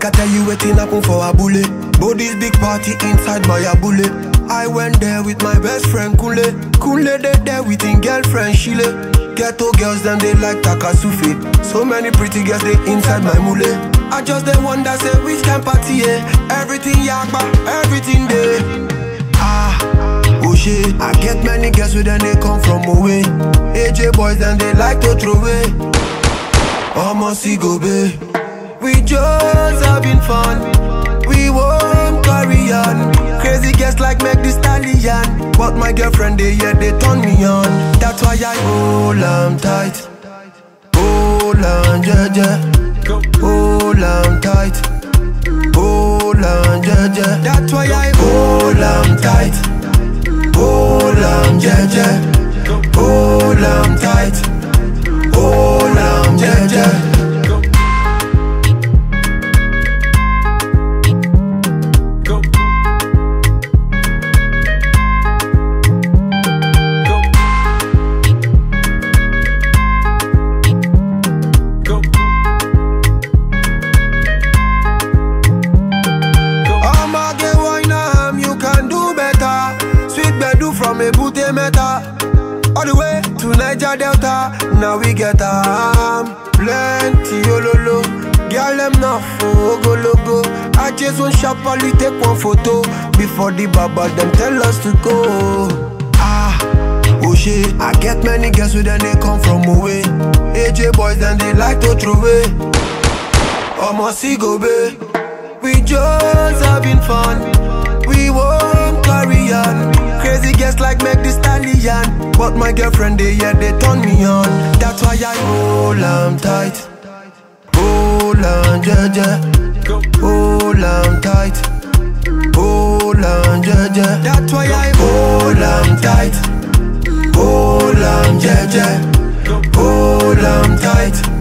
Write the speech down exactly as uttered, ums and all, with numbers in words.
Make I tell you wetin happen for Abule. Body's big party inside my Abule. I went there with my best friend Kule. Kule they there with him girlfriend Shile. Ghetto girls them they like Takasufi. So many pretty girls they inside my mule. I just they wonder say which kind party eh? Everything yakba, everything there. Ah, oh shit. I get many girls with them they come from away. A J boys then they like to throw away. Almost go be. We just having fun. We won't carry on. Crazy girls like make the stallion. But my girlfriend they yeah they turn me on. That's why I hold on tight. Hold on jaja. Hold on tight. Hold on jaja. That's why I hold on tight. Hold on jaja. Hold on tight. Hold on jaja. From a Ebute Meta all the way to Niger Delta. Now we get um plenty ololo. Girl them not for go logo. I just want sharply take one photo before the baba them tell us to go. Ah, oh shit. I get many girls with them they come from away. A J boys then they like to throw away. Almost go be. We just having fun. We won't carry on. Crazy girls like make the stallion. But my girlfriend they yeah they turn me on. That's why I hold on tight. Hold on jaja. Hold on tight. Hold on jaja. That's why I hold on tight. Hold on jaja. Hold on tight.